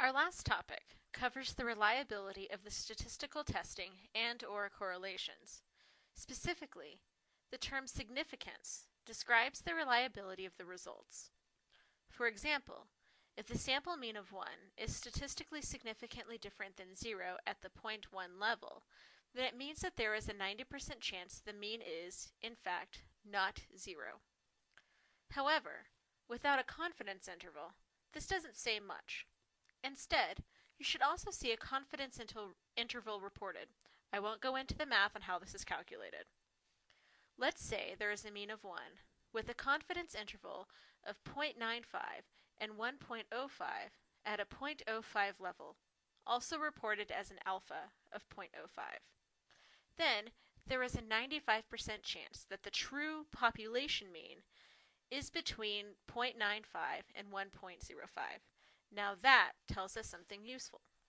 Our last topic covers the reliability of the statistical testing and/or correlations. Specifically, the term significance describes the reliability of the results. For example, if the sample mean of 1 is statistically significantly different than 0 at the point 1 level, then it means that there is a 90% chance the mean is, in fact, not 0. However, without a confidence interval, this doesn't say much. Instead, you should also see a confidence interval reported. I won't go into the math on how this is calculated. Let's say there is a mean of 1, with a confidence interval of 0.95 and 1.05 at a 0.05 level, also reported as an alpha of 0.05. Then, there is a 95% chance that the true population mean is between 0.95 and 1.05. Now that tells us something useful.